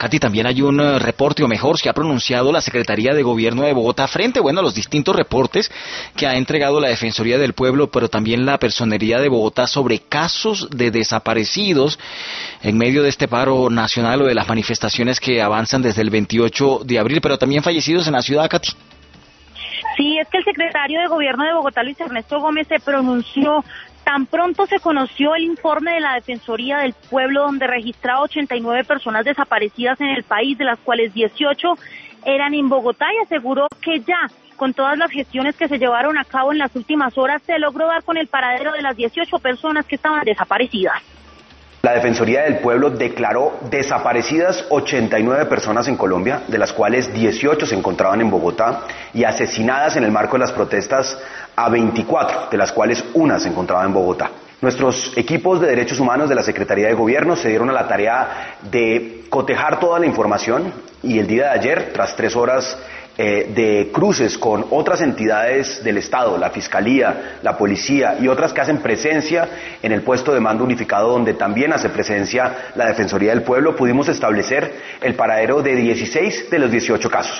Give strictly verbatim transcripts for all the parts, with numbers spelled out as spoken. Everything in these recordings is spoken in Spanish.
Katy, también hay un uh, reporte, o mejor, se ha pronunciado la Secretaría de Gobierno de Bogotá frente, bueno, a los distintos reportes que ha entregado la Defensoría del Pueblo, pero también la Personería de Bogotá sobre casos de desaparecidos en medio de este paro nacional o de las manifestaciones que avanzan desde el veintiocho de abril, pero también fallecidos en la ciudad, Katy. Sí, es que el secretario de Gobierno de Bogotá, Luis Ernesto Gómez, se pronunció tan pronto se conoció el informe de la Defensoría del Pueblo, donde registraba ochenta y nueve personas desaparecidas en el país, de las cuales dieciocho eran en Bogotá, y aseguró que ya, con todas las gestiones que se llevaron a cabo en las últimas horas, se logró dar con el paradero de las dieciocho personas que estaban desaparecidas. La Defensoría del Pueblo declaró desaparecidas ochenta y nueve personas en Colombia, de las cuales dieciocho se encontraban en Bogotá, y asesinadas en el marco de las protestas a veinticuatro, de las cuales una se encontraba en Bogotá. Nuestros equipos de derechos humanos de la Secretaría de Gobierno se dieron a la tarea de cotejar toda la información, y el día de ayer, tras tres horas Eh, de cruces con otras entidades del Estado, la Fiscalía, la Policía y otras que hacen presencia en el puesto de mando unificado, donde también hace presencia la Defensoría del Pueblo, pudimos establecer el paradero de dieciséis de los dieciocho casos.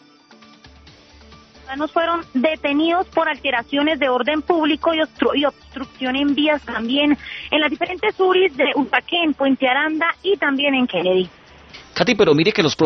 Los fueron detenidos por alteraciones de orden público y, obstru y obstrucción en vías, también en las diferentes U R Is de Usaquén, Puente Aranda y también en Kennedy. Katy, pero mire que los